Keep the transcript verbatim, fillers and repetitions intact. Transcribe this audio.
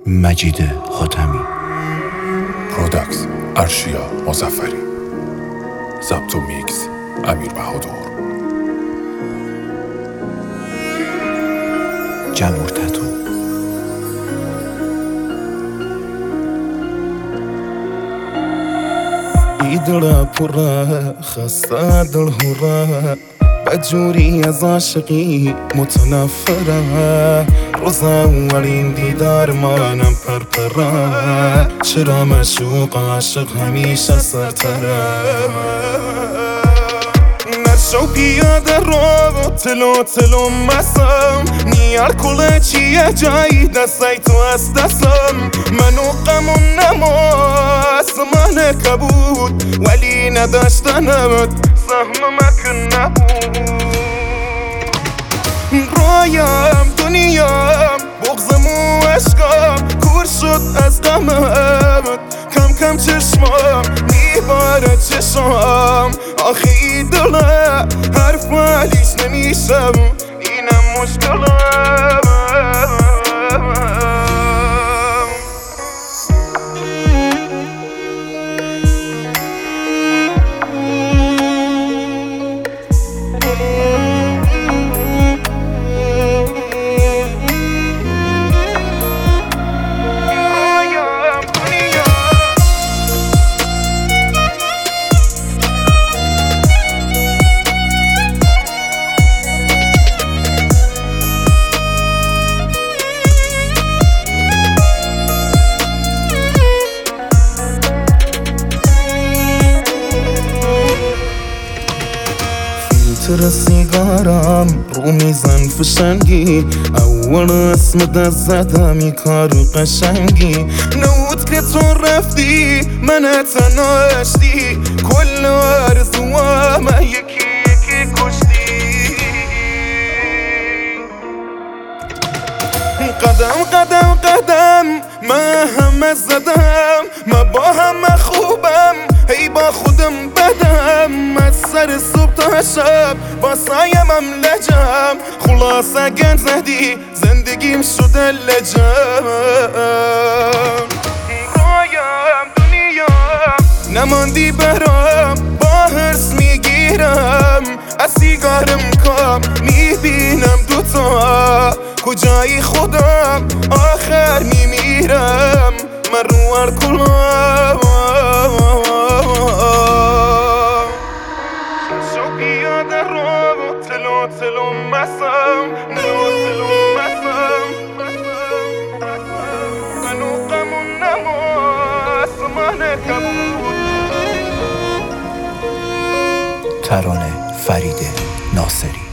مجید حاتمی. پروداکس ارشیا مظفری. ضبط و میکس امیر بهادر. جمهور تتو. ایدلا پره خسته دل هره بجوری از عاشقی متنفره روز اولین دیدار منم پرپره چرا مشوق عاشق همیشه سرتره نشو پیاده رو تلو تلو مسم نیار کله چیه جایی دستی تو از دستم منو غمون نماس من کبود ولی نداشتنمت سهم مکن نبود رایم دنیام بغزم و عشقم کور شد از غمت کم کم چشمام میباره چشم آخه ای دله حرف ولیش نمیشم اینم مشکلم فیلتر سیگارم رو میزن فشنگی اول اسمت زدم ای کار قشنگی نود که تو رفتی من تناشتی کل آرزوام یکی یکی کشتی قدم قدم قدم من همه زدم من با همه خوبم هی با خودم بدم از سر صبح تا شب با سایمم لجم خلاصه گن زدی زندگیم شده لجم رایم دنیام نماندی برام با حرس میگیرم از سیگارم کام میبینم دوتا کجایی خودم آخر میمیرم من رو هر کلام شو پیاده رو تلو تلو مسم تلو تلو مسم منو غمون نماس من کبود. ترانه فرید ناصری.